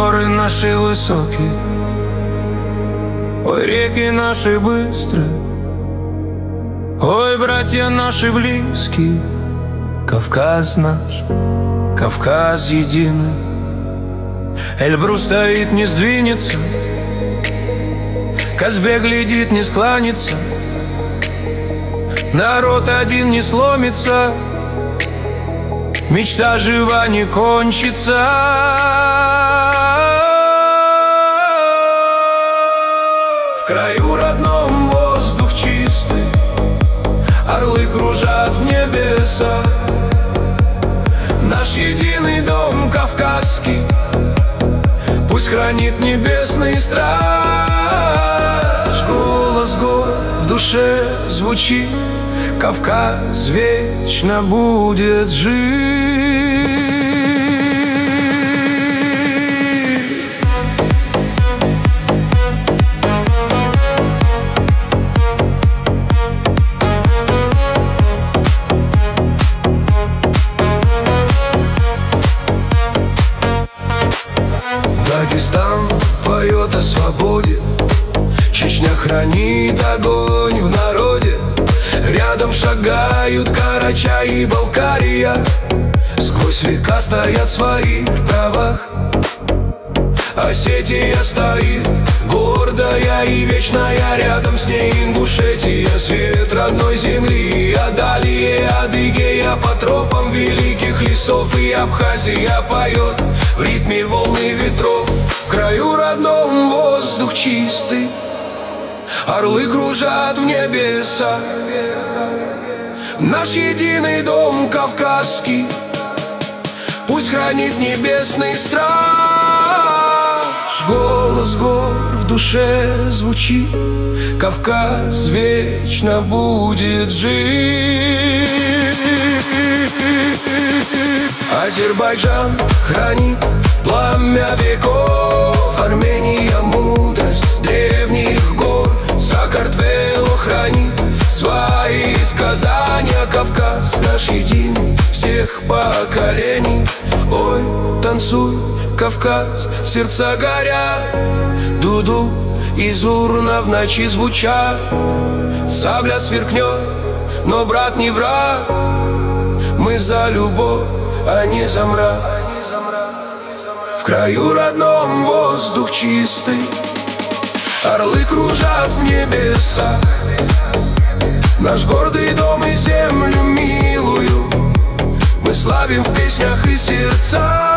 горы наши высокие, ой, реки наши быстрые, ой, братья наши близкие. Кавказ наш, Кавказ единый. Эльбрус стоит, не сдвинется, Казбек глядит, не склонится, народ один не сломится, мечта жива, не кончится. В краю родном воздух чистый, орлы кружат в небесах. Наш единый дом кавказский пусть хранит небесный страж. Голос гор в душе звучит, Кавказ вечно будет жить. Дагестан поет о свободе, Чечня хранит огонь в народе. Рядом шагают Карача и Балкария, сквозь века стоят в своих правах. Осетия стоит, гордая и вечная, рядом с ней Ингушетия, свет родной земли. А далее Адыгея по тропам великих лесов, и Абхазия поет в ритме волны ветров. В краю родном воздух чистый, орлы кружат в небеса. Наш единый дом кавказский пусть хранит небесный страж. Голос гор в душе звучит, Кавказ вечно будет жить. Азербайджан хранит пламя веков, Армения мудрость древних гор, Саакартвело хранит свои сказания. Кавказ наш единый всех поколений. Ой, танцуй, Кавказ, сердца горят, дуду из урна в ночи звучат. Сабля сверкнет, но брат не враг, мы за любовь, а не за мрак. В краю родном воздух чистый, орлы кружат в небесах. Наш гордый дом и землю милую мы славим в песнях и сердцах.